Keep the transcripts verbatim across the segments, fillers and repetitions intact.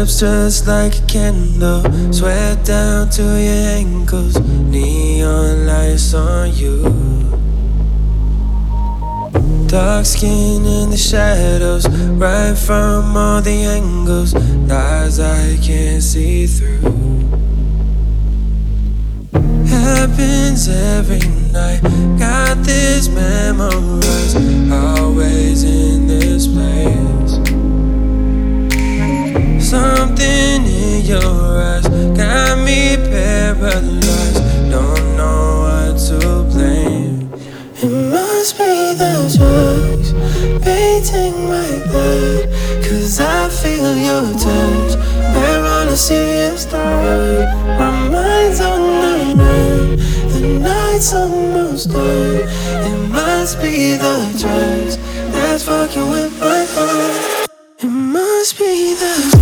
lips just like a candle, sweat down to your ankles, neon lights on you. Dark skin in the shadows, right from all the angles, lies I can't see through. Happens every night, got this memorized, always in this place. Something in your eyes got me paralyzed, don't know what to blame. It must be the drugs painting my blood, cause I feel your touch, we're on a serious start. My mind's on the run, the night's almost done. It must be the drugs that's fucking with my heart. It must be the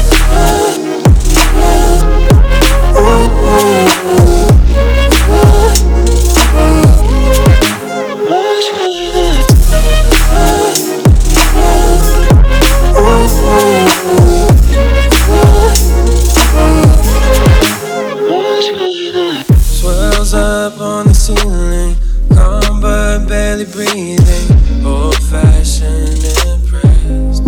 swirls up on the ceiling, calm but barely breathing, old-fashioned impressed.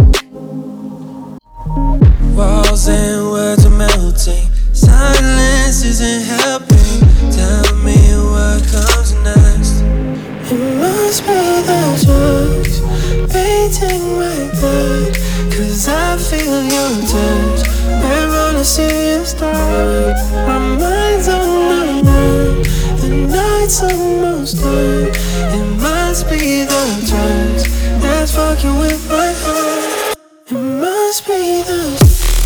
Walls and words are melting, silence isn't helping, tell me what comes next. It must be the drugs painting my blood, cause I feel your touch, we're on a serious start. My mind's on the run, the night's almost done. It must be the drugs that's fucking with my heart. It must be the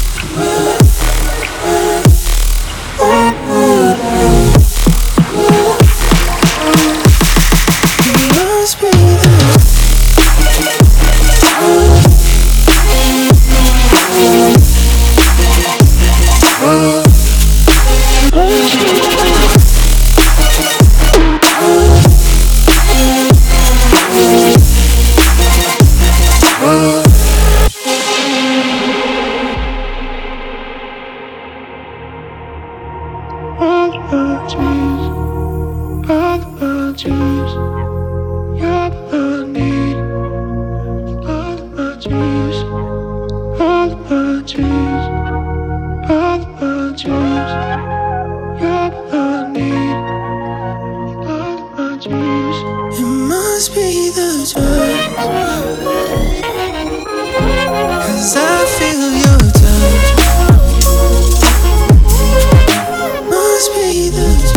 all my dreams, all my dreams, you're the I need. All my dreams, all my dreams, all my dreams, you're the I need. All my dreams. It must be the drugs, cause I feel your touch. Must be the